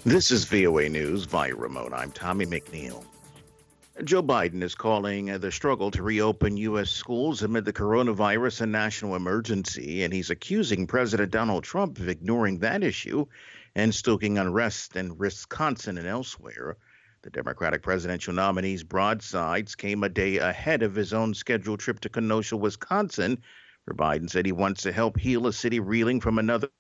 This is VOA News via remote. I'm Tommy McNeil. Joe Biden is calling the struggle to reopen U.S. schools amid the coronavirus and national emergency, and he's accusing President Donald Trump of ignoring that issue and stoking unrest in Wisconsin and elsewhere. The Democratic presidential nominee's broadsides came a day ahead of his own scheduled trip to Kenosha, Wisconsin, where Biden said he wants to help heal a city reeling from another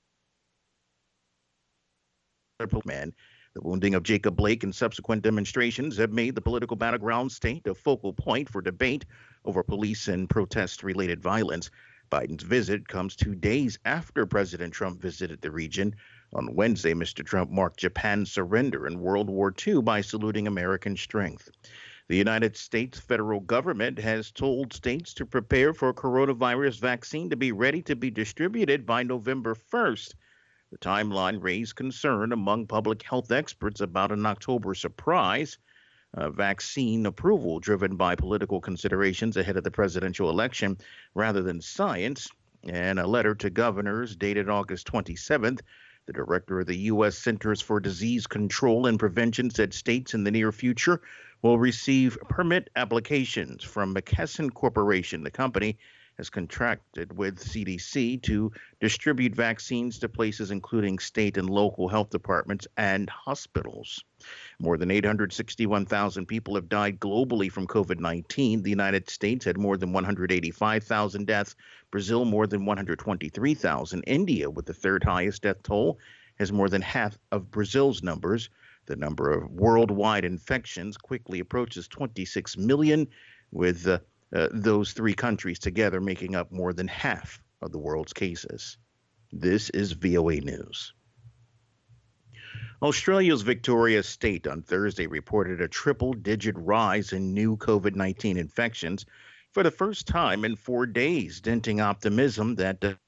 man. The wounding of Jacob Blake and subsequent demonstrations have made the political battleground state a focal point for debate over police and protest-related violence. Biden's visit comes 2 days after President Trump visited the region. On Wednesday, Mr. Trump marked Japan's surrender in World War II by saluting American strength. The United States federal government has told states to prepare for a coronavirus vaccine to be ready to be distributed by November 1st. The timeline raised concern among public health experts about an October surprise vaccine approval driven by political considerations ahead of the presidential election rather than science. In a letter to governors dated August 27th, the director of the U.S. Centers for Disease Control and Prevention said states in the near future will receive permit applications from McKesson Corporation. The company has contracted with CDC to distribute vaccines to places including state and local health departments and hospitals. More than 861,000 people have died globally from COVID-19. The United States had more than 185,000 deaths. Brazil, more than 123,000. India, with the third highest death toll, has more than half of Brazil's numbers. The number of worldwide infections quickly approaches 26 million, with those three countries together making up more than half of the world's cases. This is VOA News. Australia's Victoria State on Thursday reported a triple-digit rise in new COVID-19 infections for the first time in 4 days, denting optimism that the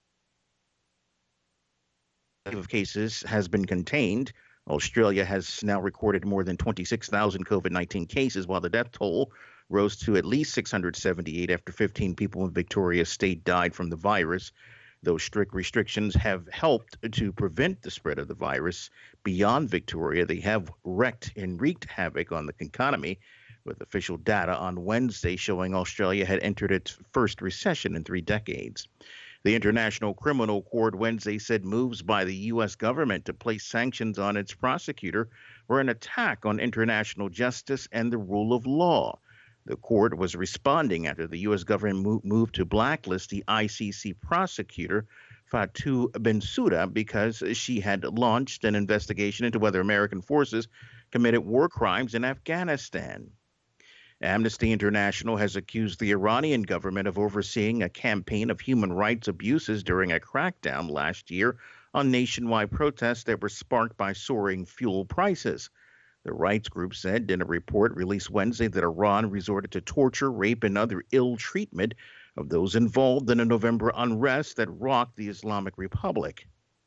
wave of cases has been contained. Australia has now recorded more than 26,000 COVID-19 cases, while the death toll rose to at least 678 after 15 people in Victoria State died from the virus. Those strict restrictions have helped to prevent the spread of the virus beyond Victoria. They have wreaked havoc on the economy, with official data on Wednesday showing Australia had entered its first recession in 3 decades. The International Criminal Court Wednesday said moves by the U.S. government to place sanctions on its prosecutor were an attack on international justice and the rule of law. The court was responding after the U.S. government moved to blacklist the ICC prosecutor, Fatou Bensouda, because she had launched an investigation into whether American forces committed war crimes in Afghanistan. Amnesty International has accused the Iranian government of overseeing a campaign of human rights abuses during a crackdown last year on nationwide protests that were sparked by soaring fuel prices. The rights group said in a report released Wednesday that Iran resorted to torture, rape, and other ill treatment of those involved in a November unrest that rocked the Islamic Republic.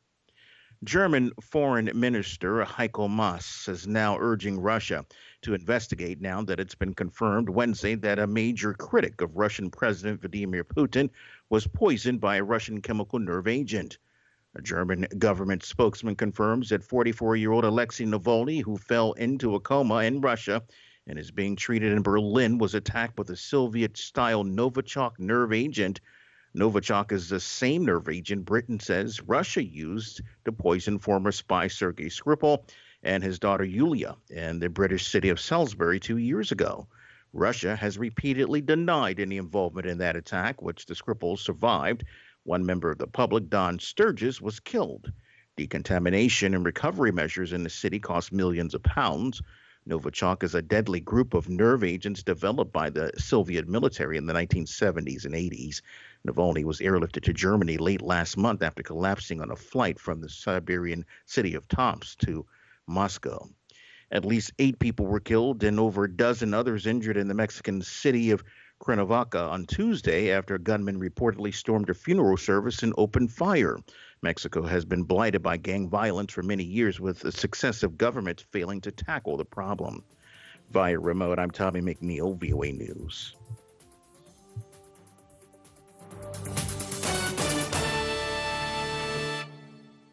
German Foreign Minister Heiko Maas is now urging Russia to investigate now that it's been confirmed Wednesday that a major critic of Russian President Vladimir Putin was poisoned by a Russian chemical nerve agent. A German government spokesman confirms that 44-year-old Alexei Navalny, who fell into a coma in Russia and is being treated in Berlin, was attacked with a Soviet-style Novichok nerve agent. Novichok is the same nerve agent Britain says Russia used to poison former spy Sergei Skripal and his daughter Yulia in the British city of Salisbury 2 years ago. Russia has repeatedly denied any involvement in that attack, which the Skripals survived. One member of the public, Don Sturgis, was killed. Decontamination and recovery measures in the city cost millions of pounds. Novichok is a deadly group of nerve agents developed by the Soviet military in the 1970s and 80s. Navalny was airlifted to Germany late last month after collapsing on a flight from the Siberian city of Tomsk to Moscow. At least 8 people were killed and over a dozen others injured in the Mexican city of Cuernavaca on Tuesday after a gunman reportedly stormed a funeral service and opened fire. Mexico has been blighted by gang violence for many years, with successive governments failing to tackle the problem. Via remote, I'm Tommy McNeil, VOA News.